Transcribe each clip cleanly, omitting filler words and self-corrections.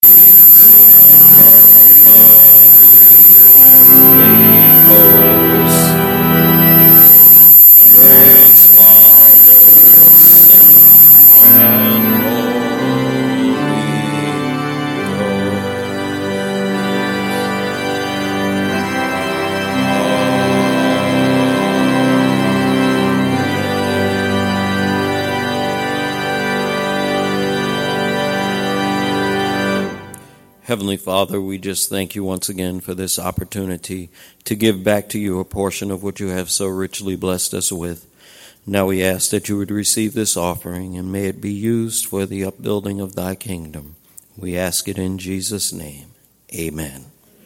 Heavenly Father, we just thank you once again for this opportunity to give back to you a portion of what you have so richly blessed us with. Now we ask that you would receive this offering and may it be used for the upbuilding of thy kingdom. We ask it in Jesus' name. Amen.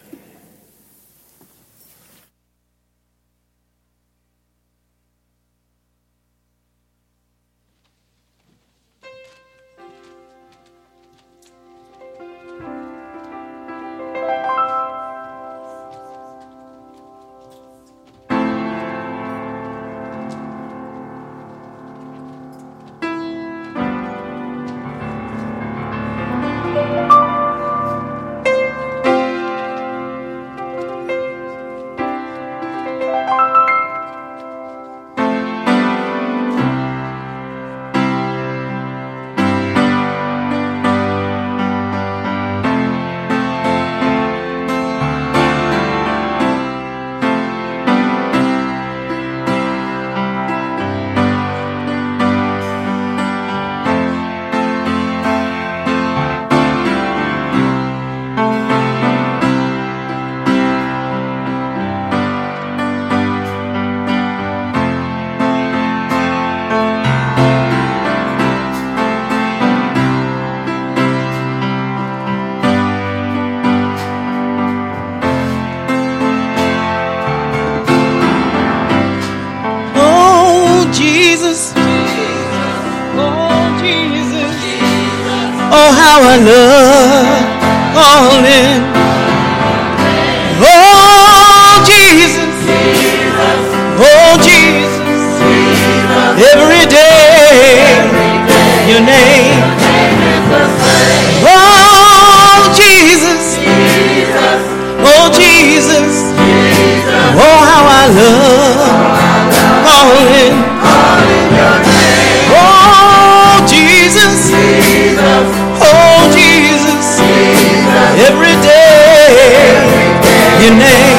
Oh, how I love calling. Oh, Jesus. Oh, Jesus. Every day, your name. Oh, Jesus. Oh, Jesus. Oh, how I love calling. Oh, Jesus. Oh, Jesus, every day, your name.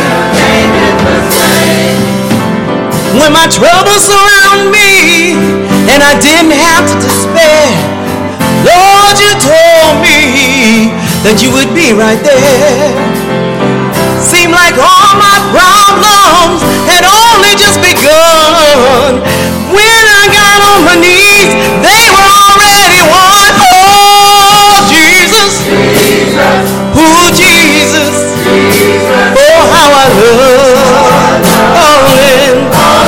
When my troubles surround me and I didn't have to despair, Lord, you told me that you would be right there. Seemed like all my problems had only just begun. When I got on my knees, they were already won. Oh, Jesus. Oh, Jesus. Oh, how I love calling.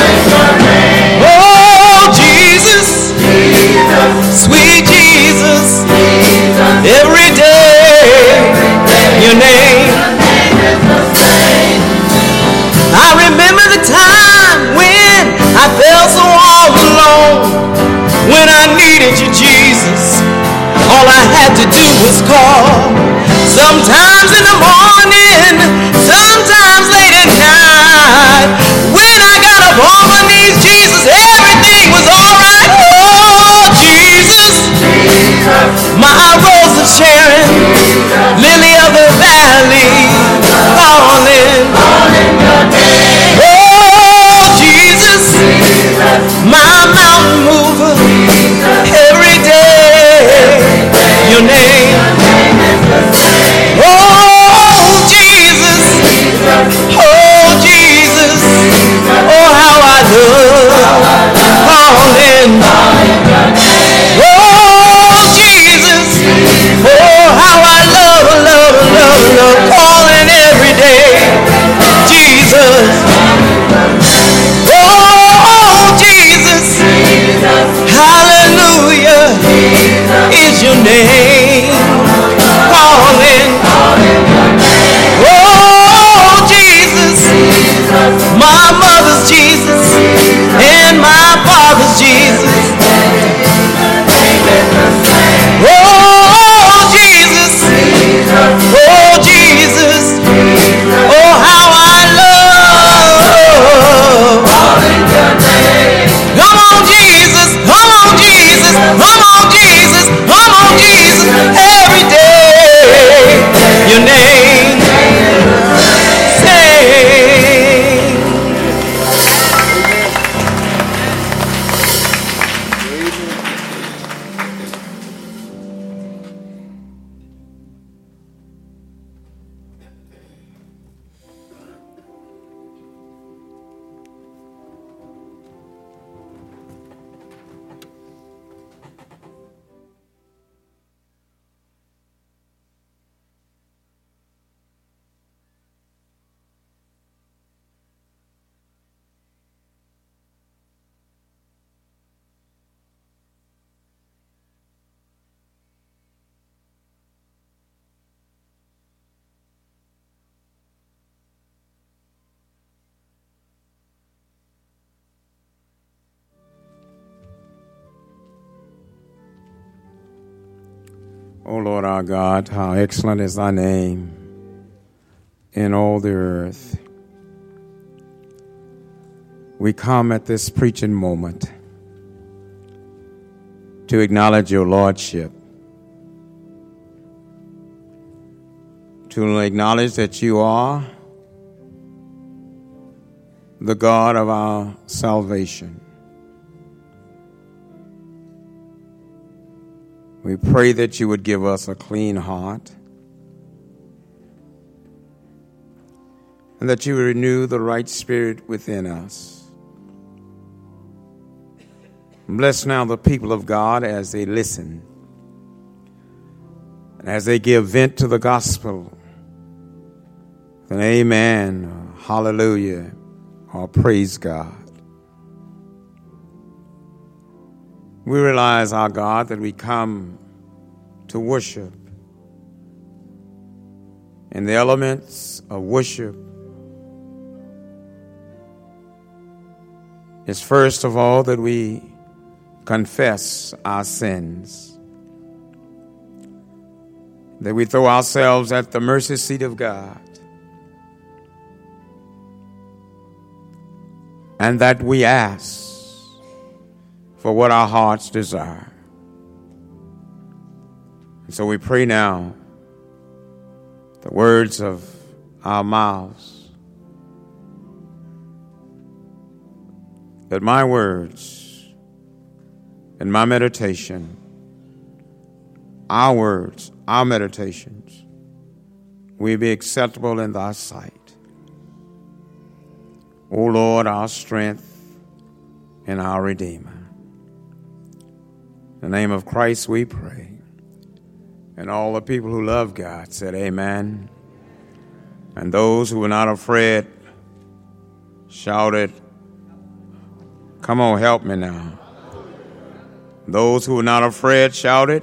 Oh, Jesus. Sweet Jesus. Every day, your name. I remember the time when I felt so all alone. When I needed you, Jesus, all I had to do was call. Sometimes in the morning, sometimes late at night. When I got up on my knees, Jesus, everything was alright. Oh, Jesus, my rose of Sharon, lily of the valley, calling. Oh, Jesus, my mountain mover, every day, your name. Oh, Jesus. Oh, how I love. Come on, Jesus. Come on, Jesus. Come on, Jesus. Come on, Jesus. Every day, your name. Say. O Lord our God, how excellent is thy name in all the earth. We come at this preaching moment to acknowledge your lordship, to acknowledge that you are the God of our salvation. We pray that you would give us a clean heart and that you would renew the right spirit within us. Bless now the people of God as they listen and as they give vent to the gospel. And amen, or hallelujah, or praise God. We realize, our God, that we come to worship. And the elements of worship is first of all that we confess our sins, that we throw ourselves at the mercy seat of God, and that we ask for what our hearts desire. And so we pray now the words of our mouths, that my words and my meditation, our words, our meditations, will be acceptable in thy sight. O Lord, our strength and our Redeemer. In the name of Christ we pray. And all the people who love God said amen. And those who were not afraid shouted, come on, help me now. Those who were not afraid shouted,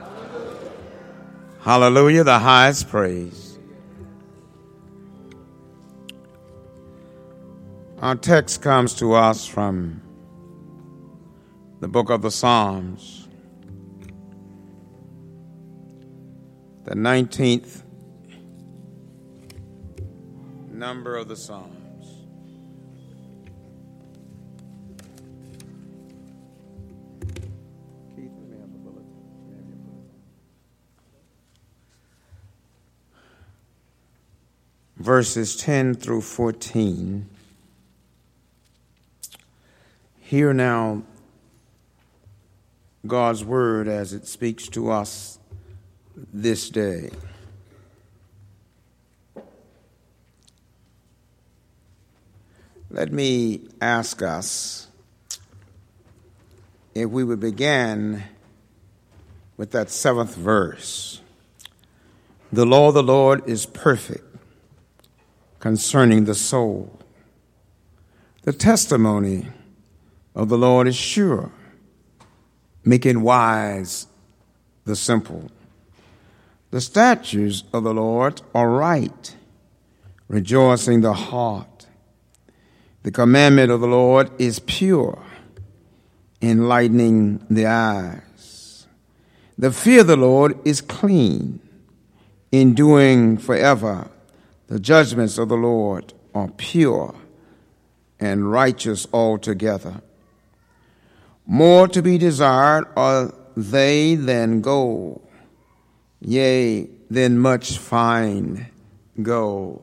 hallelujah, the highest praise. Our text comes to us from the book of the Psalms, the 19th number of the Psalms. Verses 10 through 14. Hear now God's word as it speaks to us this day. Let me ask us if we would begin with that 7th verse. The law of the Lord is perfect concerning the soul. The testimony of the Lord is sure, making wise the simple. The statutes of the Lord are right, rejoicing the heart. The commandment of the Lord is pure, enlightening the eyes. The fear of the Lord is clean, enduring forever. The judgments of the Lord are pure and righteous altogether. More to be desired are they than gold, yea, than much fine gold.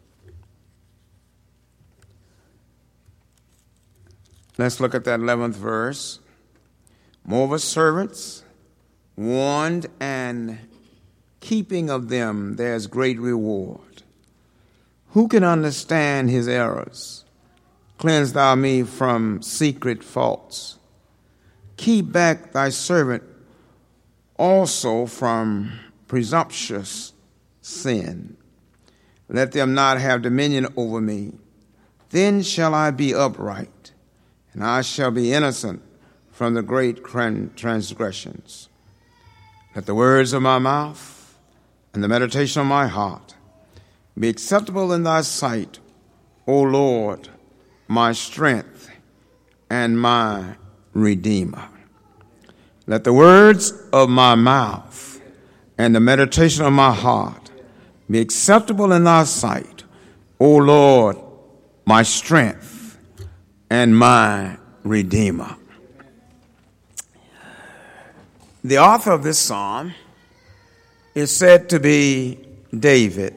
Let's look at that 11th verse. Moreover, servants warned, and keeping of them there's great reward. Who can understand his errors? Cleanse thou me from secret faults. Keep back thy servant also from presumptuous sin. Let them not have dominion over me. Then shall I be upright, and I shall be innocent from the great transgressions. Let the words of my mouth and the meditation of my heart be acceptable in thy sight, O Lord, my strength and my Redeemer. Let the words of my mouth and the meditation of my heart be acceptable in thy sight, O Lord, my strength and my Redeemer. The author of this psalm is said to be David.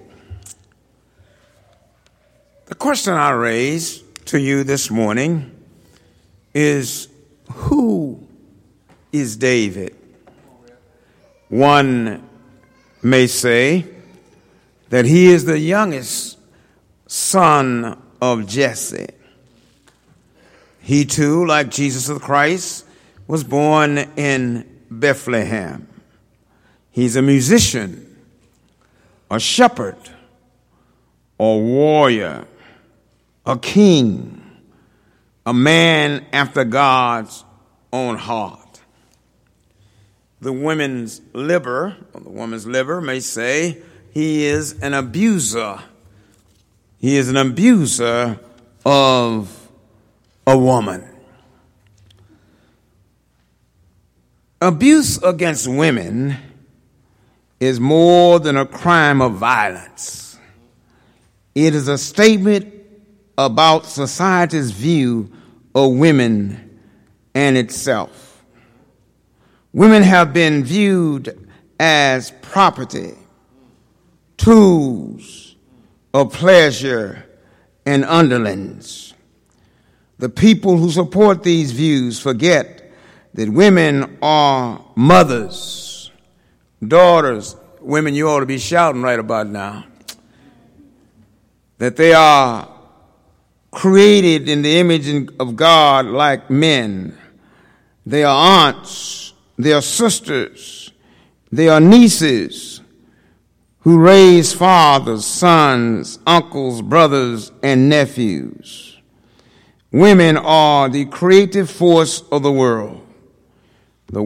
The question I raise to you this morning is, who is David? One may say that he is the youngest son of Jesse. He too, like Jesus the Christ, was born in Bethlehem. He's a musician, a shepherd, a warrior, a king, a man after God's own heart. The woman's liver may say he is an abuser. He is an abuser of a woman. Abuse against women is more than a crime of violence. It is a statement about society's view of women and itself. Women have been viewed as property, tools of pleasure, and underlings. The people who support these views forget that women are mothers, daughters. Women, you ought to be shouting right about now. That they are created in the image of God like men. They are aunts, they are sisters, they are nieces who raise fathers, sons, uncles, brothers, and nephews. Women are the creative force of the world. The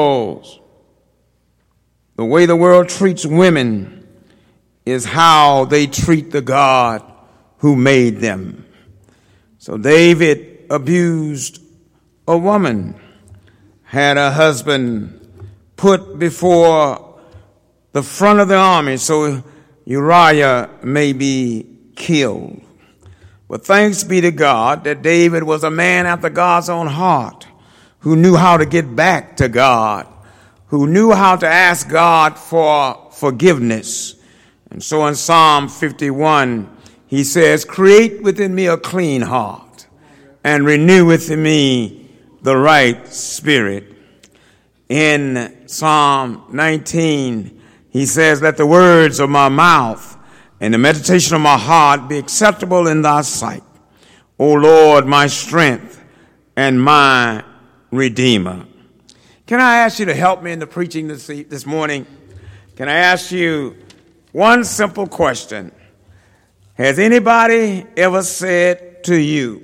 way the world treats women is how they treat the God who made them. So David abused a woman, had a husband put before the front of the army so Uriah may be killed. But thanks be to God that David was a man after God's own heart, who knew how to get back to God, who knew how to ask God for forgiveness. And so in Psalm 51, he says, create within me a clean heart and renew within me the right spirit. In Psalm 19, he says, let the words of my mouth and the meditation of my heart be acceptable in thy sight, O Lord, my strength and my Redeemer. Can I ask you to help me in the preaching this morning? Can I ask you one simple question? Has anybody ever said to you,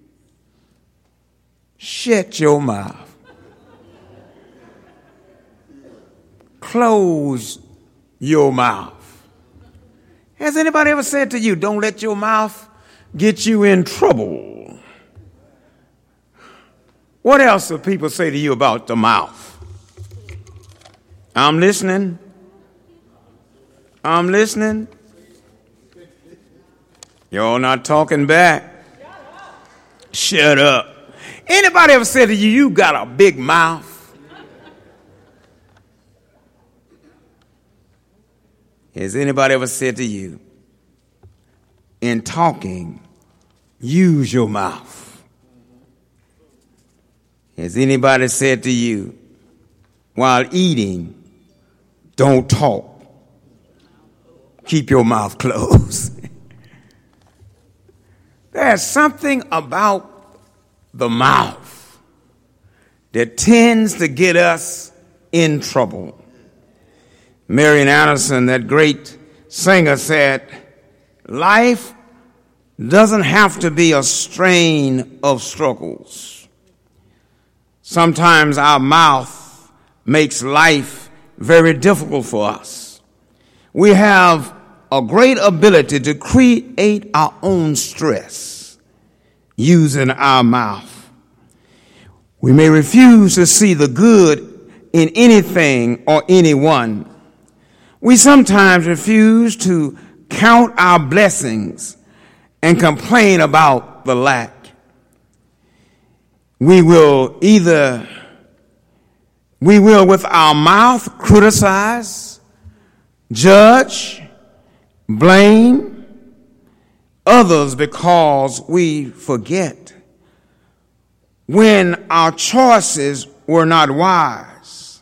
shut your mouth? Close your mouth. Has anybody ever said to you, don't let your mouth get you in trouble? What else do people say to you about the mouth? I'm listening. I'm listening. Y'all not talking back. Shut up. Anybody ever said to you, you got a big mouth? Has anybody ever said to you, in talking, use your mouth? Has anybody said to you, while eating, don't talk? Keep your mouth closed. There's something about the mouth that tends to get us in trouble. Marian Anderson, that great singer, said, life doesn't have to be a strain of struggles. Sometimes our mouth makes life very difficult for us. We have a great ability to create our own stress using our mouth. We may refuse to see the good in anything or anyone. We sometimes refuse to count our blessings and complain about the lack. We will with our mouth criticize, judge, blame others because we forget when our choices were not wise.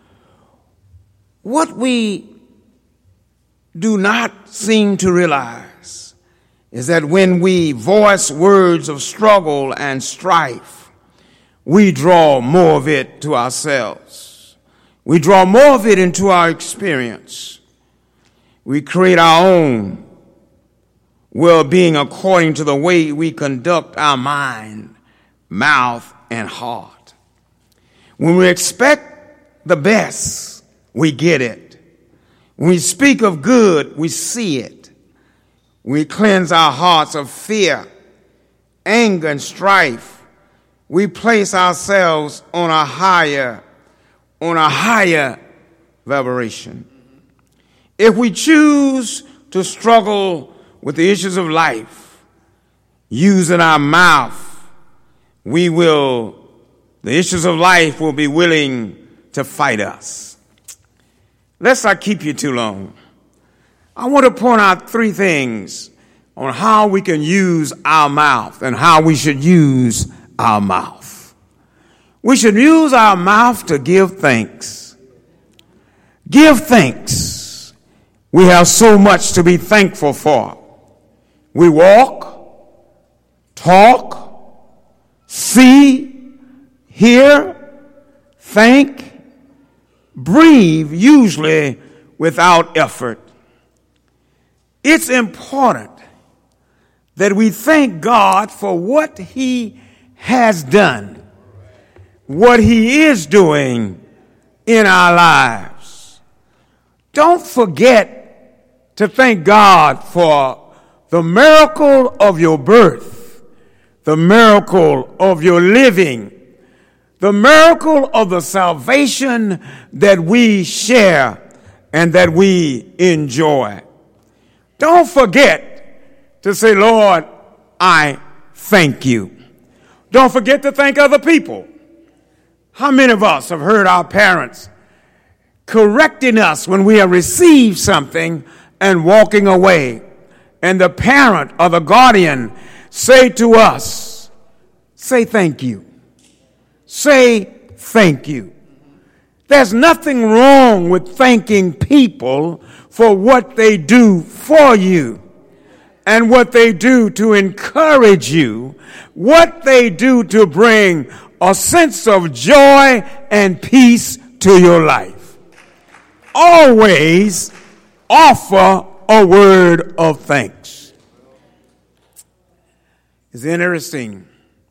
What we do not seem to realize is that when we voice words of struggle and strife, we draw more of it to ourselves. We draw more of it into our experience. We create our own well-being according to the way we conduct our mind, mouth, and heart. When we expect the best, we get it. When we speak of good, we see it. We cleanse our hearts of fear, anger, and strife. We place ourselves on a higher vibration. If we choose to struggle with the issues of life, using our mouth, the issues of life will be willing to fight us. Let's not keep you too long. I want to point out 3 things on how we can use our mouth and how we should use our mouth. We should use our mouth to give thanks. Give thanks. We have so much to be thankful for. We walk, talk, see, hear, think, breathe, usually without effort. It's important that we thank God for what He has done, what He is doing in our lives. Don't forget to thank God for the miracle of your birth, the miracle of your living, the miracle of the salvation that we share and that we enjoy. Don't forget to say, Lord, I thank you. Don't forget to thank other people. How many of us have heard our parents correcting us when we have received something and walking away? And the parent or the guardian say to us, say thank you. Say thank you. There's nothing wrong with thanking people for what they do for you and what they do to encourage you, what they do to bring a sense of joy and peace to your life. Always offer a word of thanks. It's interesting.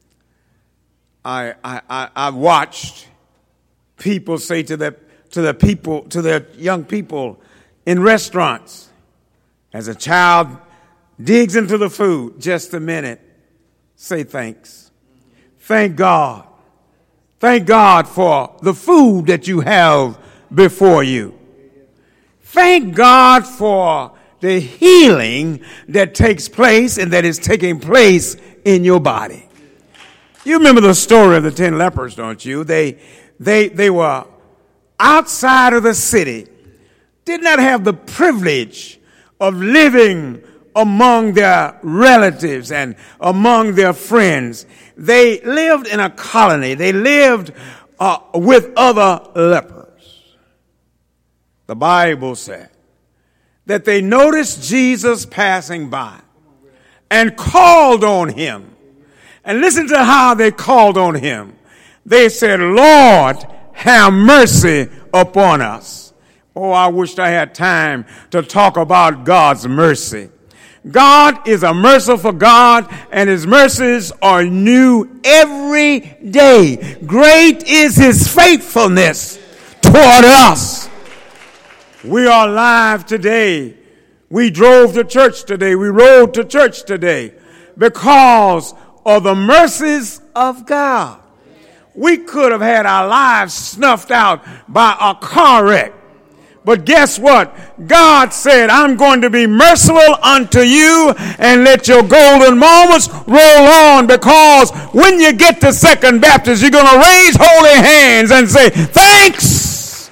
I've watched people say to their young people in restaurants, as a child digs into the food, just a minute, say thanks. Thank God. Thank God for the food that you have before you. Thank God for the healing that takes place and that is taking place in your body. You remember the story of the 10 lepers, don't you? They were outside of the city, did not have the privilege of living among their relatives and among their friends. They lived in a colony. They lived with other lepers. The Bible said that they noticed Jesus passing by and called on him. And listen to how they called on him. They said, "Lord, have mercy upon us." Oh, I wished I had time to talk about God's mercy. God is a merciful God, and his mercies are new every day. Great is his faithfulness toward us. We are alive today. We drove to church today. We rode to church today because of the mercies of God. We could have had our lives snuffed out by a car wreck. But guess what? God said, "I'm going to be merciful unto you and let your golden moments roll on," because when you get to Second Baptist, you're going to raise holy hands and say, "Thanks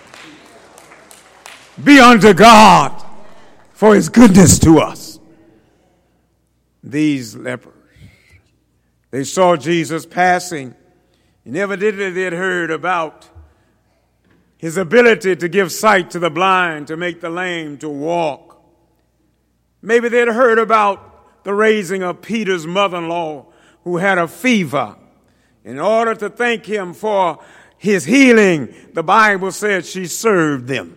be unto God for his goodness to us." These lepers, they saw Jesus passing. Never did they had heard about his ability to give sight to the blind, to make the lame to walk. Maybe they'd heard about the raising of Peter's mother-in-law who had a fever. In order to thank him for his healing, the Bible said she served them.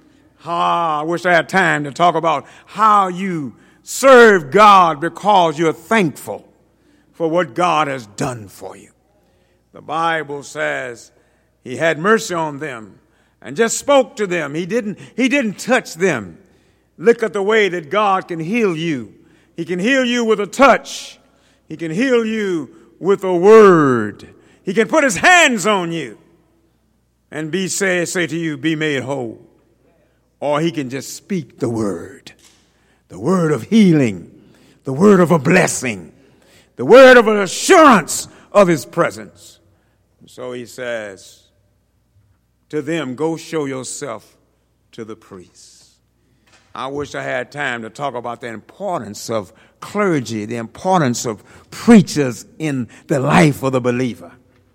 I wish I had time to talk about how you serve God because you're thankful for what God has done for you. The Bible says he had mercy on them and just spoke to them. He didn't touch them. Look at the way that God can heal you. He can heal you with a touch. He can heal you with a word. He can put his hands on you and say to you, "Be made whole." Or he can just speak the word of healing, the word of a blessing, the word of an assurance of his presence. So he says to them, "Go show yourself to the priests." I wish I had time to talk about the importance of clergy, the importance of preachers in the life of the believer.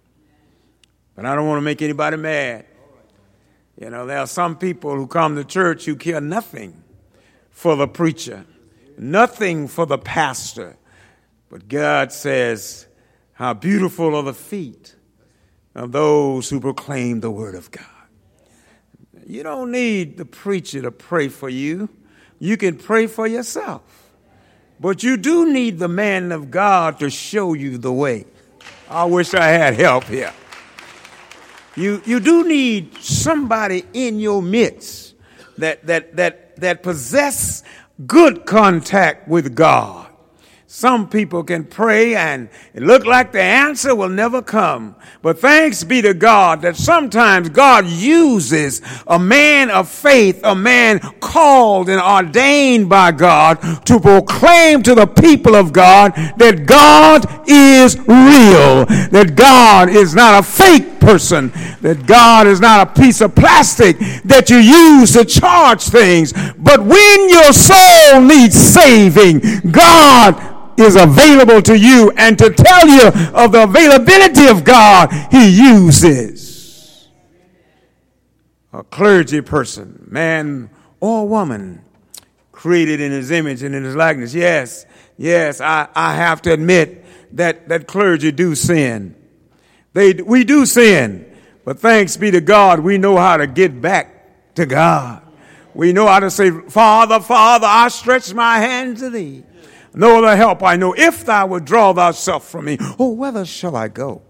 But I don't want to make anybody mad. You know, there are some people who come to church who care nothing for the preacher, nothing for the pastor. But God says, "How beautiful are the feet of those who proclaim the word of God." You don't need the preacher to pray for you. You can pray for yourself. But you do need the man of God to show you the way. I wish I had help here. You do need somebody in your midst that possess good contact with God. Some people can pray and it look like the answer will never come. But thanks be to God that sometimes God uses a man of faith, a man called and ordained by God to proclaim to the people of God that God is real, that God is not a fake person, that God is not a piece of plastic that you use to charge things. But when your soul needs saving, God is available to you, and to tell you of the availability of God, he uses a clergy person, man or woman, created in his image and in his likeness. Yes, I have to admit that clergy do sin. We do sin, but thanks be to God, we know how to get back to God. We know how to say, "Father, Father, I stretch my hand to thee. No other help I know. If thou would draw thyself from me, oh, whither shall I go?"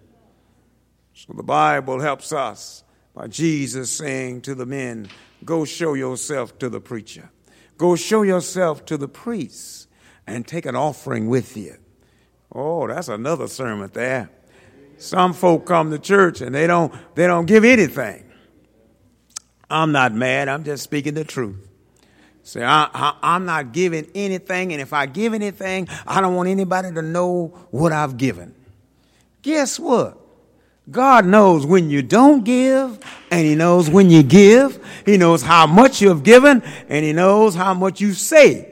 So the Bible helps us by Jesus saying to the men, "Go show yourself to the preacher. Go show yourself to the priest and take an offering with you." Oh, that's another sermon there. Some folk come to church and they don't give anything. I'm not mad. I'm just speaking the truth. Say, I'm not giving anything, and if I give anything, I don't want anybody to know what I've given. Guess what? God knows when you don't give, and he knows when you give. He knows how much you've given, and he knows how much you say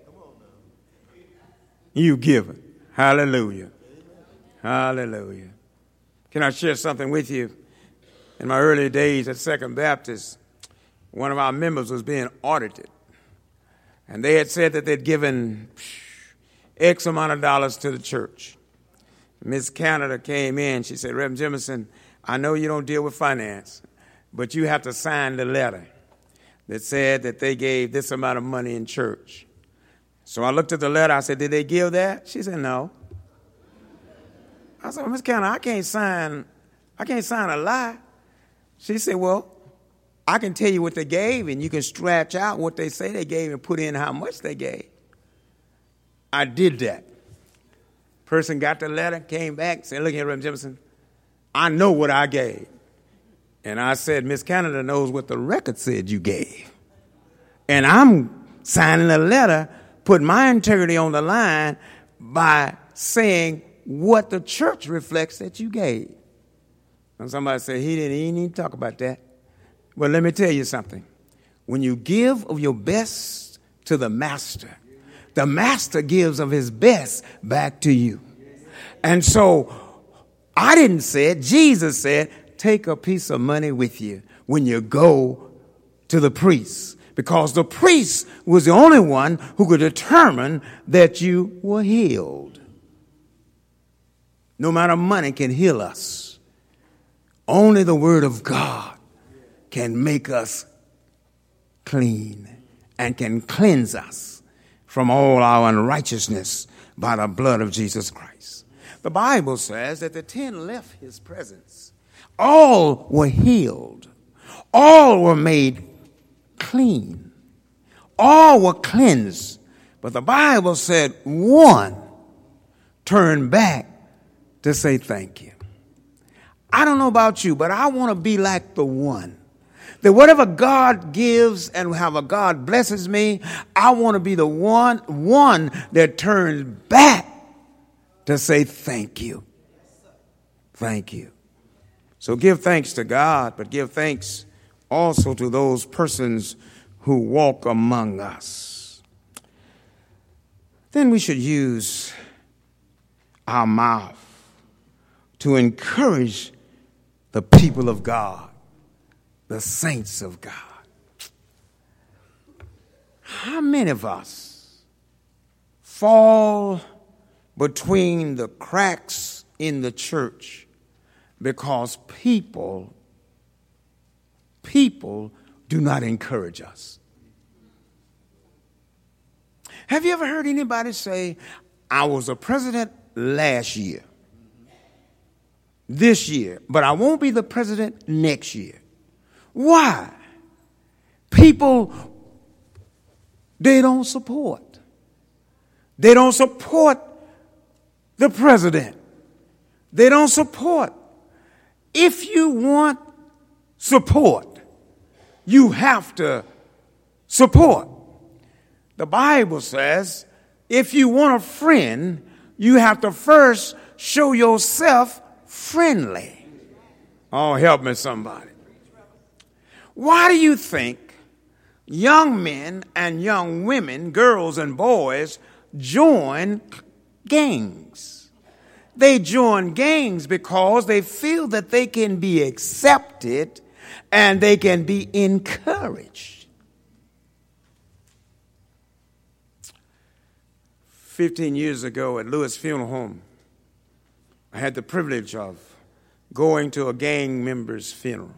you've given. Hallelujah. Hallelujah. Can I share something with you? In my early days at Second Baptist, one of our members was being audited. And they had said that they'd given X amount of dollars to the church. Miss Canada came in. She said, Reverend Jemison, I know you don't deal with finance, but you have to sign the letter that said that they gave this amount of money in church. So I looked at the letter. I said, did they give that? She said, no. I said, well, Miss Canada, I can't sign a lie. She said, well, I can tell you what they gave, and you can scratch out what they say they gave and put in how much they gave. I did that. Person got the letter, came back, said, look here, Reverend Jemison, I know what I gave. And I said, Miss Canada knows what the record said you gave. And I'm signing a letter, putting my integrity on the line by saying what the church reflects that you gave. And somebody said, he didn't even talk about that. Well, let me tell you something. When you give of your best to the master gives of his best back to you. And so I didn't say it. Jesus said, take a piece of money with you when you go to the priest, because the priest was the only one who could determine that you were healed. No amount of money can heal us. Only the word of God can make us clean and can cleanse us from all our unrighteousness by the blood of Jesus Christ. The Bible says that the 10 left his presence. All were healed. All were made clean. All were cleansed. But the Bible said one turned back to say thank you. I don't know about you, but I want to be like the one. That whatever God gives and however God blesses me, I want to be the one that turns back to say thank you. Thank you. So give thanks to God, but give thanks also to those persons who walk among us. Then we should use our mouth to encourage the people of God, the saints of God. How many of us fall between the cracks in the church because people do not encourage us? Have you ever heard anybody say, I was a president last year, this year, but I won't be the president next year? Why? People, they don't support. They don't support the president. They don't support. If you want support, you have to support. The Bible says if you want a friend, you have to first show yourself friendly. Oh, help me somebody. Why do you think young men and young women, girls and boys, join gangs? They join gangs because they feel that they can be accepted and they can be encouraged. 15 years ago at Lewis Funeral Home, I had the privilege of going to a gang member's funeral.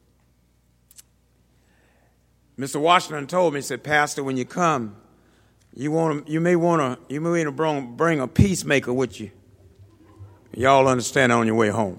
Mr. Washington told me, he said, Pastor, when you come, you may want to bring a peacemaker with you. Y'all understand on your way home.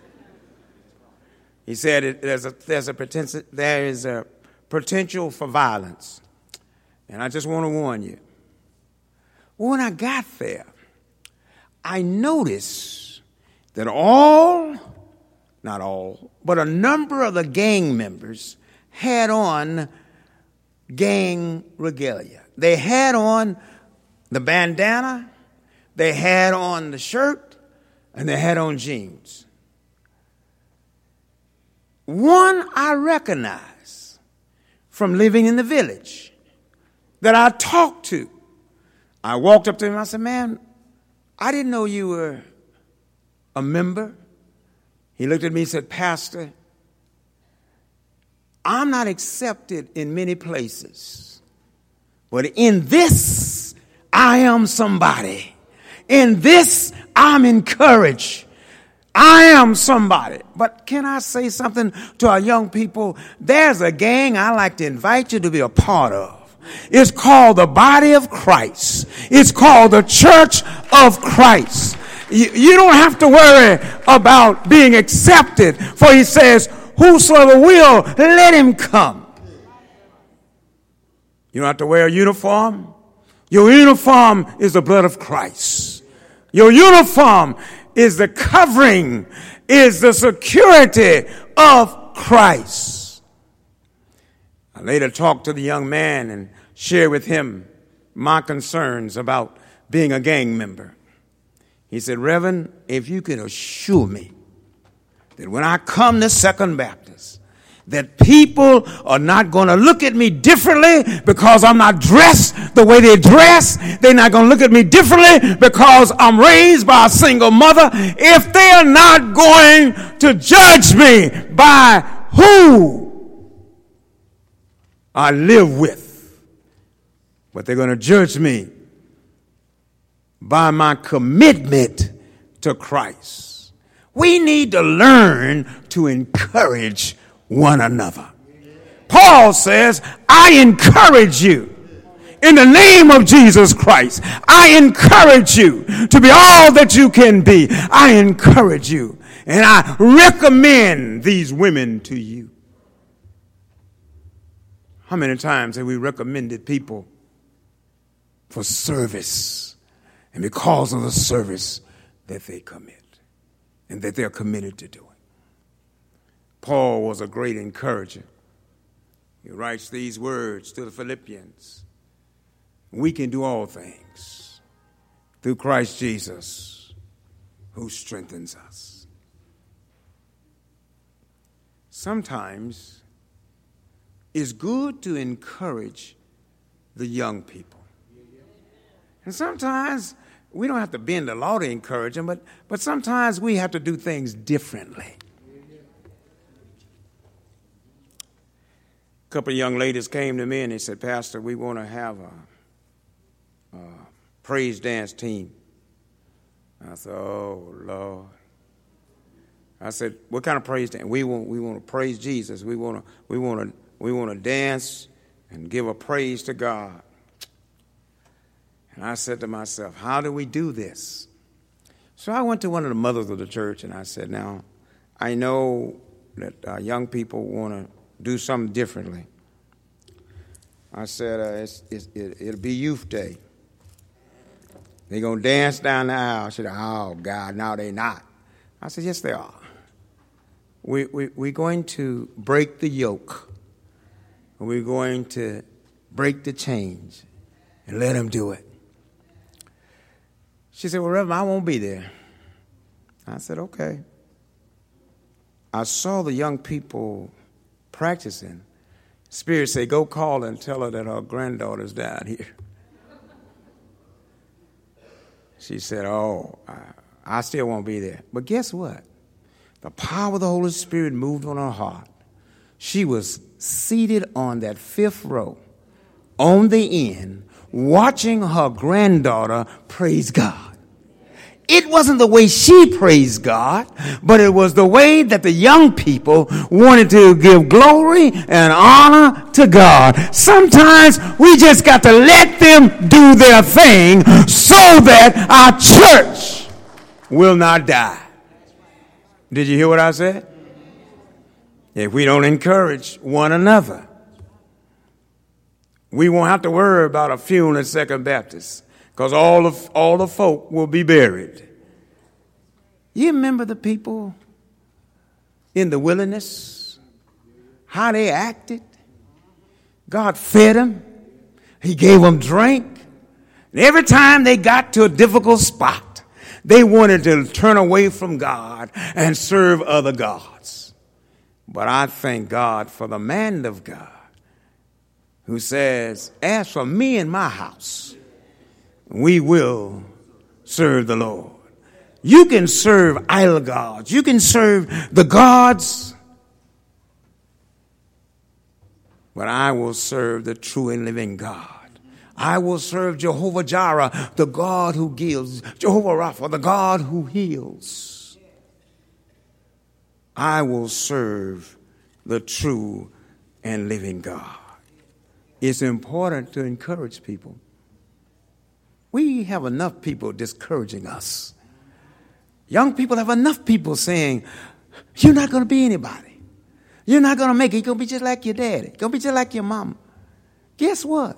He said there is a potential for violence, and I just want to warn you. When I got there, I noticed that not all, but a number of the gang members had on gang regalia. They had on the bandana, they had on the shirt, and they had on jeans. One I recognize from living in the village that I talked to. I walked up to him and I said, man, I didn't know you were a member. He looked at me and said, Pastor, I'm not accepted in many places, but in this, I am somebody. In this, I'm encouraged. I am somebody. But can I say something to our young people? There's a gang I like to invite you to be a part of. It's called the body of Christ. It's called the church of Christ. You don't have to worry about being accepted, for he says, whosoever will, let him come. You don't have to wear a uniform. Your uniform is the blood of Christ. Your uniform is the covering, is the security of Christ. I later talked to the young man and shared with him my concerns about being a gang member. He said, Reverend, if you can assure me that when I come to Second Baptist, that people are not going to look at me differently because I'm not dressed the way they dress. They're not going to look at me differently because I'm raised by a single mother. If they are not going to judge me by who I live with, but they're going to judge me by my commitment to Christ. We need to learn to encourage one another. Paul says, I encourage you in the name of Jesus Christ. I encourage you to be all that you can be. I encourage you, and I recommend these women to you. How many times have we recommended people for service, and because of the service that they commit and that they're committed to doing? Paul was a great encourager. He writes these words to the Philippians. We can do all things through Christ Jesus, who strengthens us. Sometimes it's good to encourage the young people. And sometimes we don't have to bend the law to encourage them, but sometimes we have to do things differently. A couple of young ladies came to me and they said, Pastor, we want to have a praise dance team. I said, oh, Lord. I said, what kind of praise dance? We want to praise Jesus. We want to dance and give a praise to God. And I said to myself, how do we do this? So I went to one of the mothers of the church and I said, now, I know that young people want to do something differently. I said, it'll be youth day. They're going to dance down the aisle. She said, oh, God, no, they're not. I said, yes, they are. We're going to break the yoke. We're going to break the chains and let them do it. She said, well, Reverend, I won't be there. I said, okay. I saw the young people practicing. Spirit said, go call her and tell her that her granddaughter's down here. She said, oh, I still won't be there. But guess what? The power of the Holy Spirit moved on her heart. She was seated on that fifth row, on the end, watching her granddaughter praise God. It wasn't the way she praised God, but it was the way that the young people wanted to give glory and honor to God. Sometimes we just got to let them do their thing so that our church will not die. Did you hear what I said? If we don't encourage one another, we won't have to worry about a funeral at Second Baptist, because all the folk will be buried. You remember the people in the wilderness? how they acted. God fed them. He gave them drink. And every time they got to a difficult spot, they wanted to turn away from God and serve other gods. But I thank God for the man of God who says, as for me and my house, we will serve the Lord. You can serve idol gods. You can serve the gods, but I will serve the true and living God. I will serve Jehovah Jireh, the God who gives, Jehovah Rapha, the God who heals. I will serve the true and living God. It's important to encourage people. We have enough people discouraging us. Young people have enough people saying, you're not going to be anybody. You're not going to make it. You're going to be just like your daddy. You're going to be just like your mama. Guess what?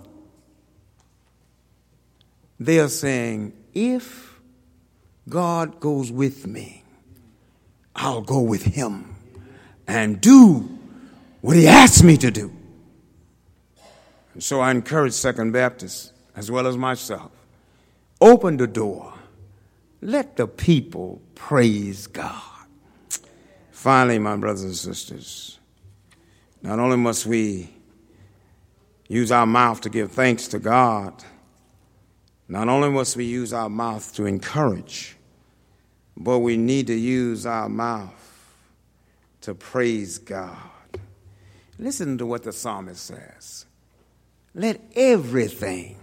They are saying, if God goes with me, I'll go with him and do what he asked me to do. And so I encourage Second Baptist, as well as myself, open the door. Let the people praise God. Finally, my brothers and sisters, not only must we use our mouth to give thanks to God, not only must we use our mouth to encourage, but we need to use our mouth to praise God. Listen to what the psalmist says. Let everything.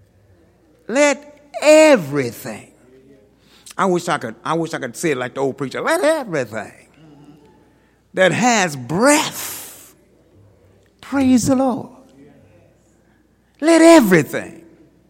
I wish I could say it like the old preacher. Let everything that has breath praise the Lord. Let everything.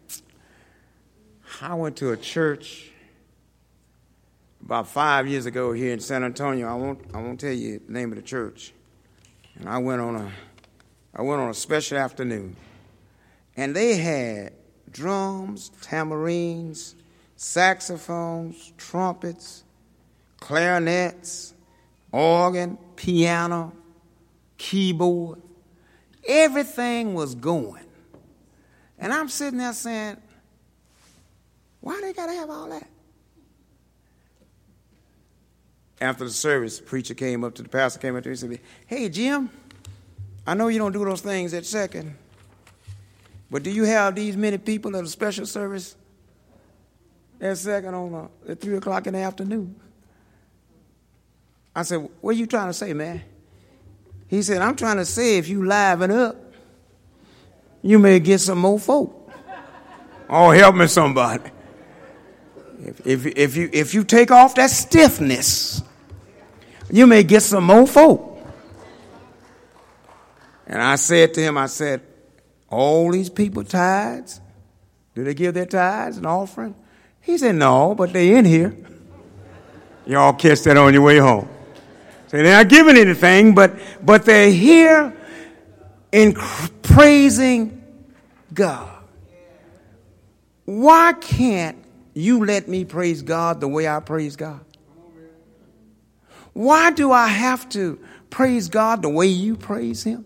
I went to a church about 5 years ago here in San Antonio. I won't tell you the name of the church. And I went on a special afternoon, and they had drums, tambourines, saxophones, trumpets, clarinets, organ, piano, keyboard. Everything was going. And I'm sitting there saying, why they got to have all that? After the service, the pastor came up to me and said, hey, Jim, I know you don't do those things at Second, but do you have these many people at a special service at Second at 3 o'clock in the afternoon? I said, what are you trying to say, man? He said, I'm trying to say if you liven up, you may get some more folk. Oh, help me somebody. If you take off that stiffness, you may get some more folk. And I said to him, all these people tithes? Do they give their tithes and offering? He said, no, but they in here. Y'all catch that on your way home. So they're not giving anything, but they're here in praising God. Why can't you let me praise God the way I praise God? Why do I have to praise God the way you praise him?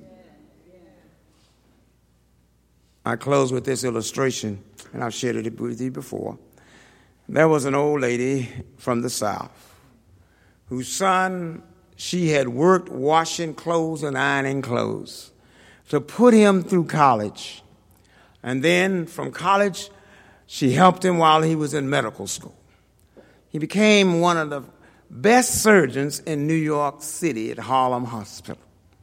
I close with this illustration, and I've shared it with you before. There was an old lady from the South whose son, she had worked washing clothes and ironing clothes to put him through college. And then from college, she helped him while he was in medical school. He became one of the best surgeons in New York City at Harlem Hospital.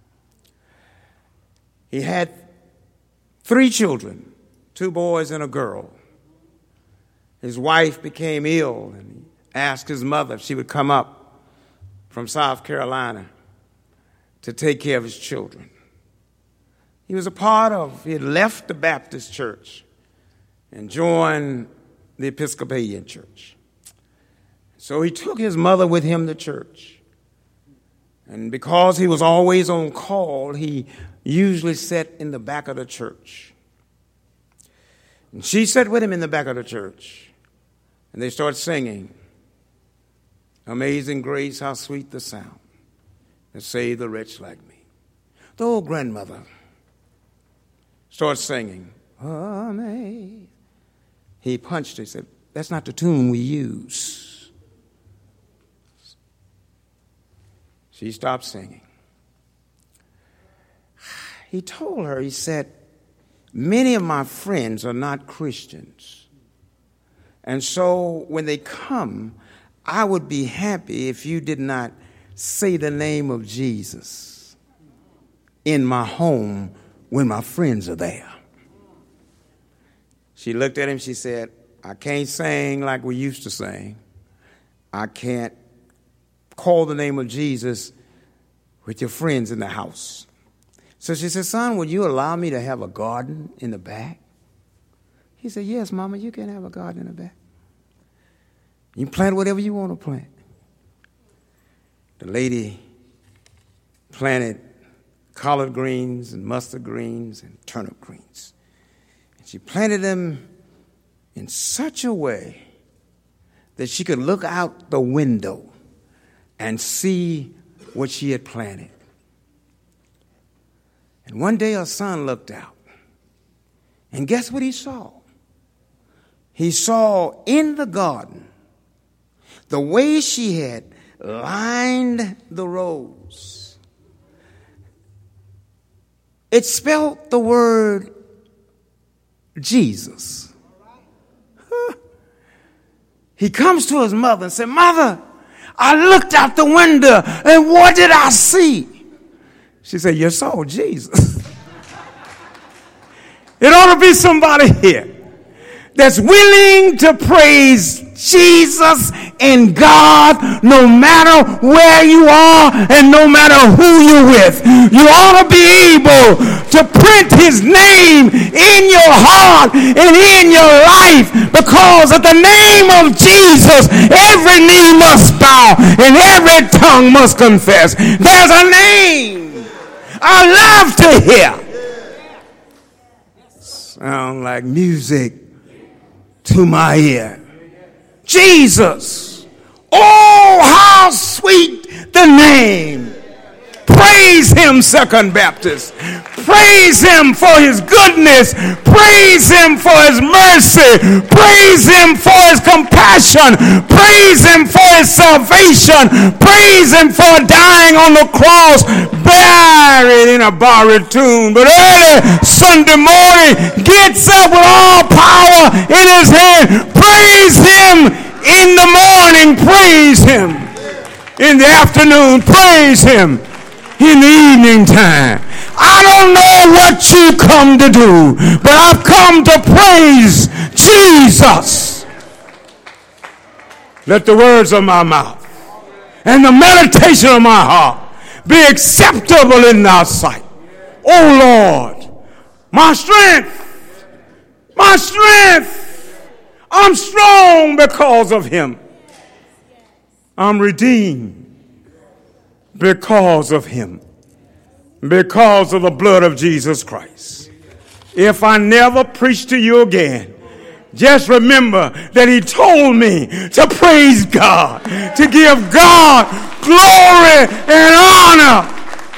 He had 3 children, 2 boys and a girl. His wife became ill, and he asked his mother if she would come up from South Carolina to take care of his children. He had left the Baptist church and joined the Episcopalian church. So he took his mother with him to church. And because he was always on call, he usually sat in the back of the church. And she sat with him in the back of the church. And they started singing, Amazing Grace, how sweet the sound that saved a wretch like me. The old grandmother starts singing. Amazing. He punched her. He said, that's not the tune we use. She stopped singing. He told her, he said, many of my friends are not Christians. And so when they come, I would be happy if you did not say the name of Jesus in my home when my friends are there. She looked at him, she said, I can't sing like we used to sing. I can't call the name of Jesus with your friends in the house. So she said, son, would you allow me to have a garden in the back? He said, yes, Mama, you can have a garden in the back. You plant whatever you want to plant. The lady planted collard greens and mustard greens and turnip greens. And she planted them in such a way that she could look out the window and see what she had planted. And one day her son looked out. And guess what he saw? He saw in the garden the way she had lined the rows. It spelled the word Jesus. He comes to his mother and said, Mother, I looked out the window and what did I see? She said, you saw Jesus. It ought to be somebody here that's willing to praise Jesus and God no matter where you are and no matter who you're with. You ought to be able to print his name in your heart and in your life, because at the name of Jesus every knee must bow and every tongue must confess. There's a name I love to hear. Sound like music to my ear. Jesus. Oh, how sweet the name. Praise him, Second Baptist. Praise him for his goodness. Praise him for his mercy. Praise him for his compassion. Praise him for his salvation. Praise him for dying on the cross, buried in a borrowed tomb. But early Sunday morning, gets up with all power in his hand. Praise him in the morning. Praise him in the afternoon. Praise him in the evening time. I don't know what you come to do, but I've come to praise Jesus. Let the words of my mouth and the meditation of my heart be acceptable in thy sight. Oh Lord, my strength, my strength. I'm strong because of him. I'm redeemed because of him, because of the blood of Jesus Christ. If I never preach to you again, just remember that he told me to praise God, to give God glory and honor.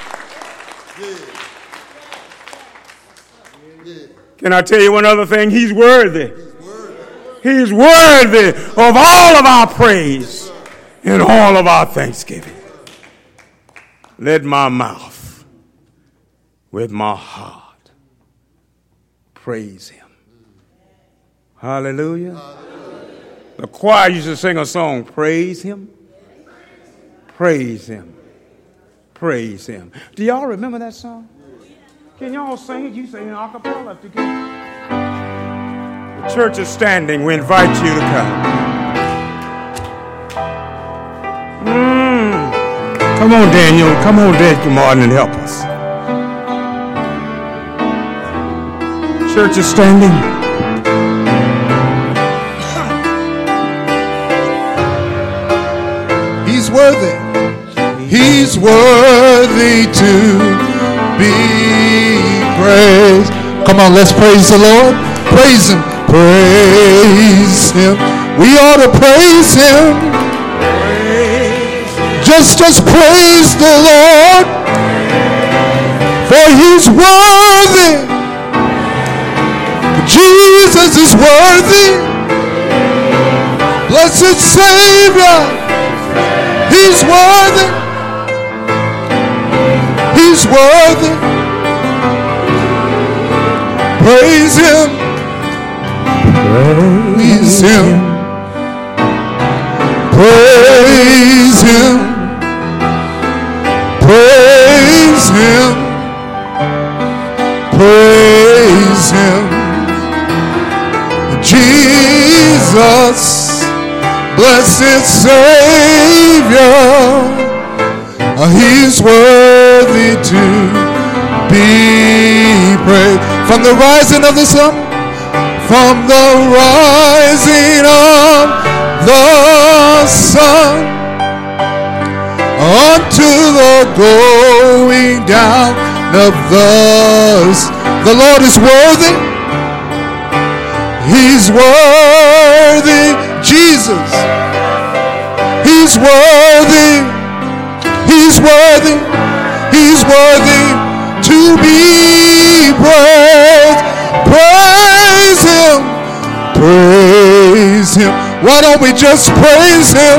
Can I tell you one other thing? He's worthy. He's worthy of all of our praise and all of our thanksgiving. Let my mouth with my heart praise him. Hallelujah. The choir used to sing a song, praise him, praise him, praise him. Do y'all remember that song? Can y'all sing it? You sing it a cappella if you can. The church is standing. We invite you to come. Come on, Daniel. Come on, Daniel Martin, and help us. Church is standing. He's worthy. He's worthy to be praised. Come on, let's praise the Lord. Praise him. Praise him. We ought to praise him. Just praise the Lord, for he's worthy. Jesus is worthy. Blessed Savior, he's worthy. He's worthy. Praise him. Praise him. Praise him. Praise him. Praise him. Jesus, blessed Savior, he's worthy to be praised. From the rising of the sun, from the rising of the sun unto the going down of the Lord is worthy. He's worthy, Jesus. He's worthy. He's worthy. He's worthy to be praised. Praise him. Praise him. Why don't we just praise him?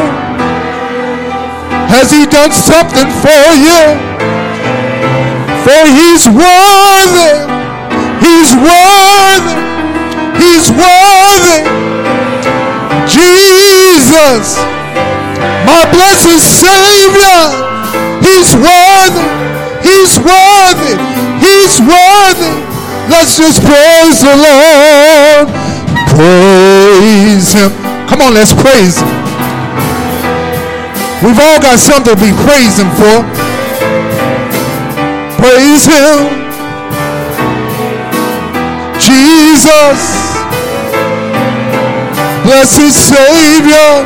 Has he done something for you? For he's worthy. He's worthy. He's worthy. Jesus, my blessed Savior, he's worthy. He's worthy. He's worthy. Let's just praise the Lord. Praise him. Come on, let's praise him. We've all got something to be praising for. Praise him. Jesus, blessed Savior,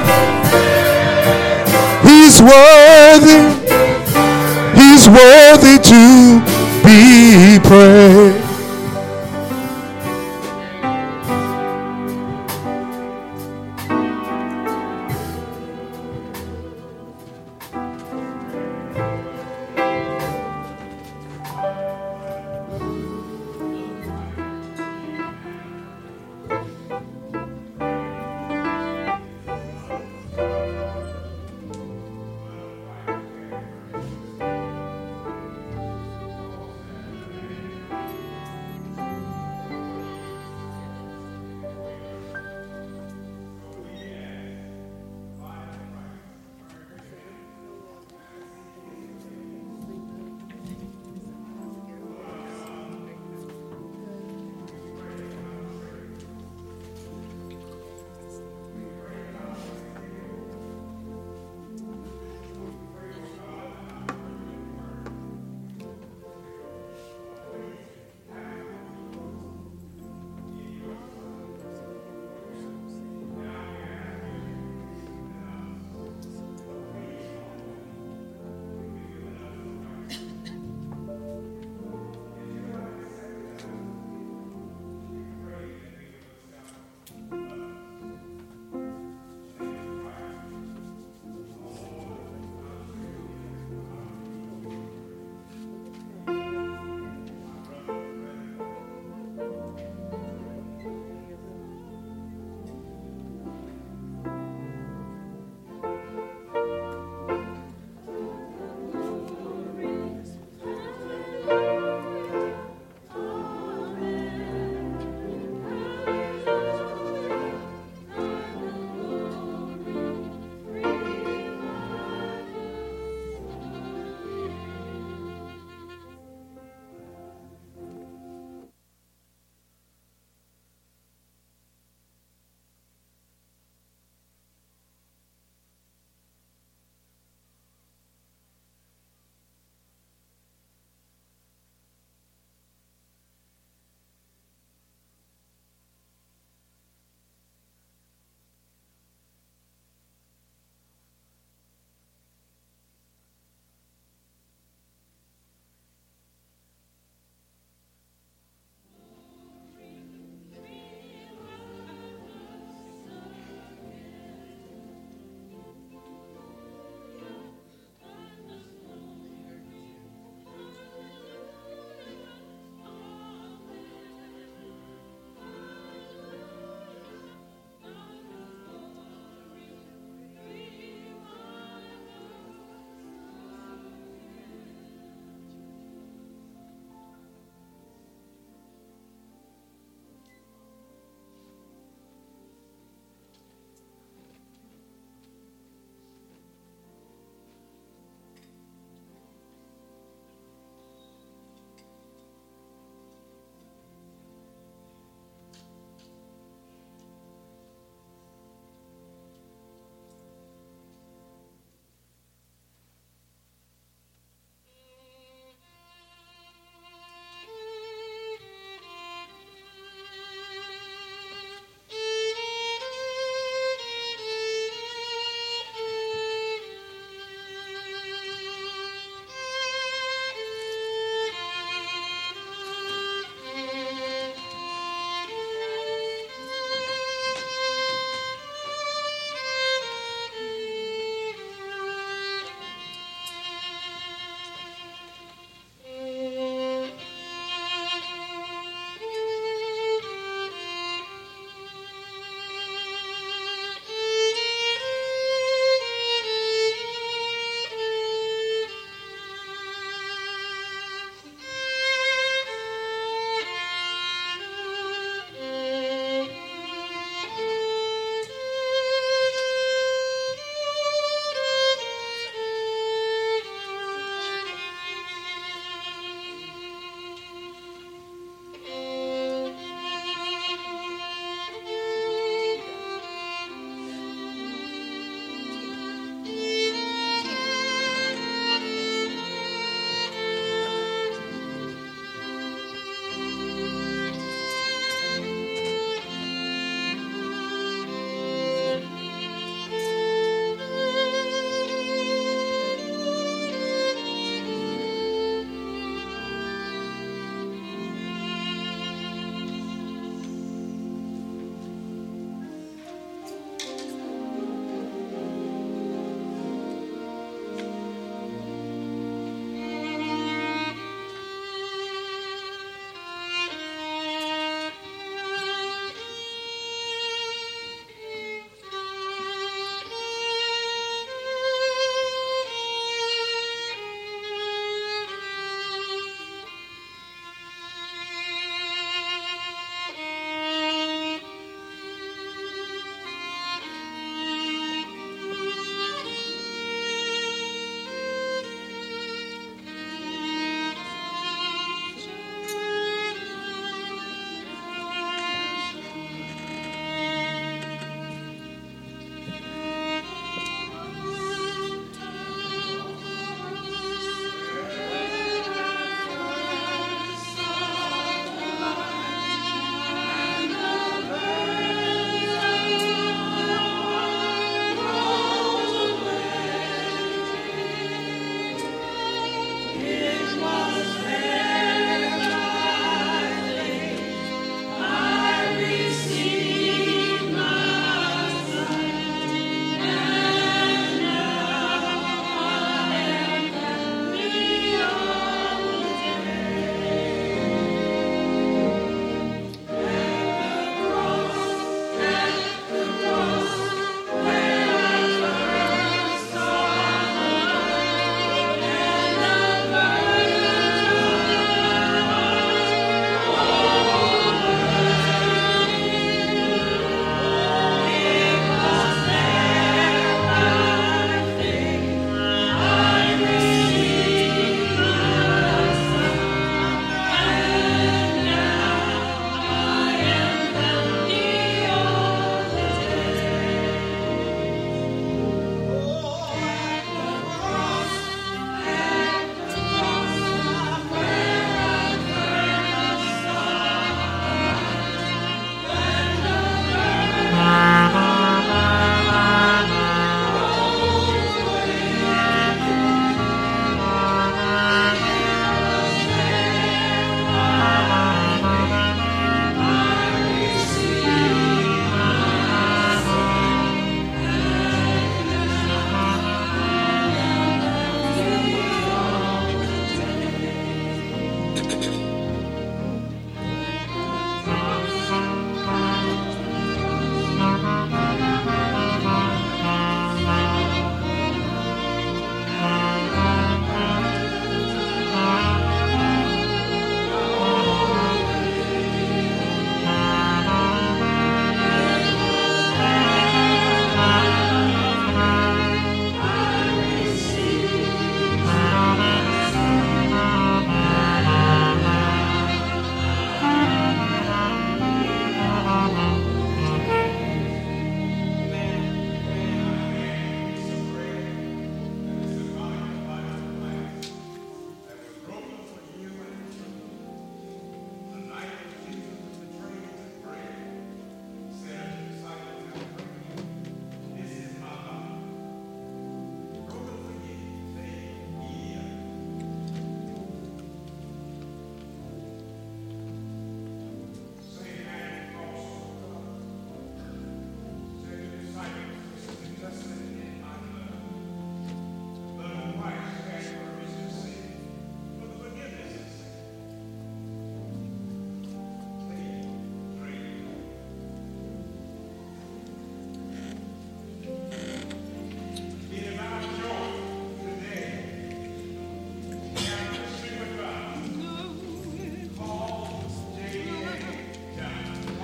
he's worthy. He's worthy to be praised.